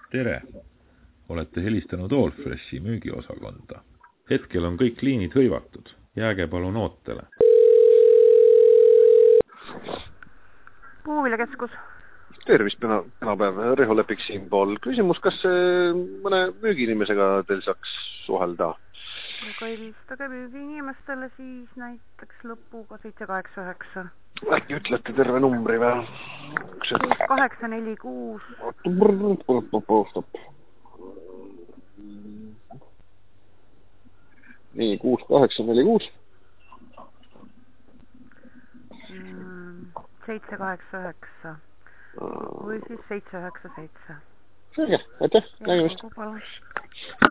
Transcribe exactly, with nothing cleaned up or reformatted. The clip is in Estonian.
Tere! Olete helistanud Allfreshi müügiosakonda. Hetkel on kõik liinid hõivatud. Jääge palun ootele. Puuviljakeskus. Tervist, tänapäev. Reho Lepik siinpool. Küsimus, kas mõne müügiinimesega teil saaks suhelda? Aga helistage müügiinimestele siis näiteks lõpuga seitse kaheksa üheksa. Äkki ütlete terve numbri või? kuus kaheksa neli kuus. Nii, kuus kaheksa neli kuus. seitse kaheksa üheksa. Või siis seitse üheksa seitse. Selge, aitäh, nägemist.